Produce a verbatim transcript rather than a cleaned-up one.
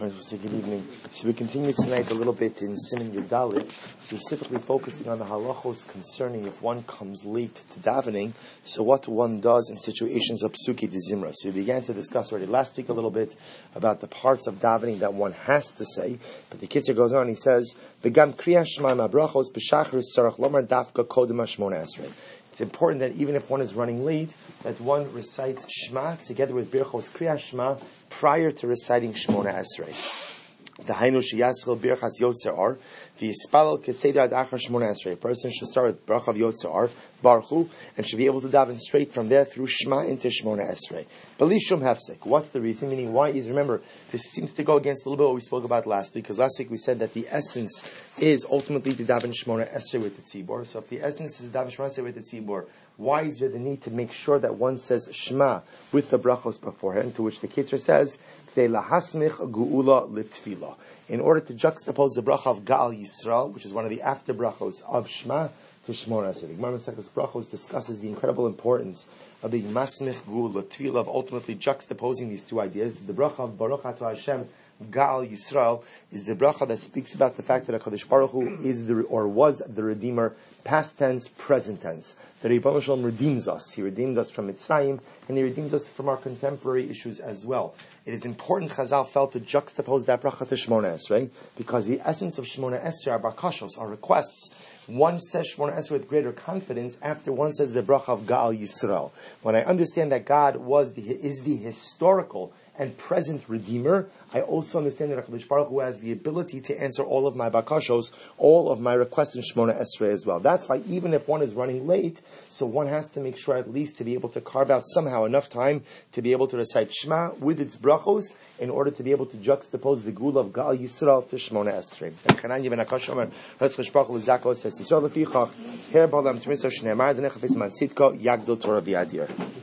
Say good evening. So we continue tonight a little bit in Siman Yudalit, specifically focusing on the halachos concerning if one comes late to davening, so what one does in situations of psuki de zimra. So we began to discuss already last week a little bit about the parts of davening that one has to say, but the Kitzur goes on, he says, V'gam kriya shema ma'brachos b'shachris sarach lomar dafka kodem hashmona esrei. It's important that even if one is running late, that one recites Shema together with Birchos Kriya Shema prior to reciting Shmona Esrei. The Hainu sheyaschel birchas yotzer ar v'yispalel keseder ad achar Shmona Esrei. A person should start with Baruch of Yotzer ar, Baruch Hu, and should be able to daven straight from there through Shema into Shmona Esrei. Belishum hefsek. What's the reason? Meaning, why is, remember, this seems to go against a little bit what we spoke about last week, because last week we said that the essence is ultimately to daven Shmona Esrei with the tzibor. So if the essence is to daven Shmona Esrei with the tzibor, why is there the need to make sure that one says Shema with the brachos beforehand, to which the Kitzur says, in order to juxtapose the bracha of Gal Yisrael, which is one of the after brachos of Shema, to Shmona Esrei. The Gemara Masechtas Brachos discusses the incredible importance of being masmich geula tefillah, of ultimately juxtaposing these two ideas. The bracha of Baruch Atah Hashem Gal Yisrael is the bracha that speaks about the fact that HaKadosh Baruch Hu is the, or was the Redeemer, past tense, present tense. The Ribono Shel Olam redeems us. He redeemed us from Mitzrayim, and He redeems us from our contemporary issues as well. It is important, Chazal felt, to juxtapose that bracha to Shmona Esrei, because the essence of Shmona Esrei are bakashos, are requests. One says Shmona Esrei with greater confidence after one says the bracha of Gal Yisrael. When I understand that God was the, is the historical and present Redeemer, I also understand that HaKadosh Baruch Hu has the ability to answer all of my bakashos, all of my requests in Shmona Esrei as well. That's why even if one is running late, so one has to make sure at least to be able to carve out somehow enough time to be able to recite Shema with its brachos in order to be able to juxtapose the gula of Gal Yisrael to Shmona Esrei. And Chananya ben Akash Omer, HaKadosh Baruch Hu L'Zako says, Yisrael Lefichach, Her B'Olam T'mitzah Shneimar Zanech Hafetz Man Tzidko Yagdol Torah V'Yadir.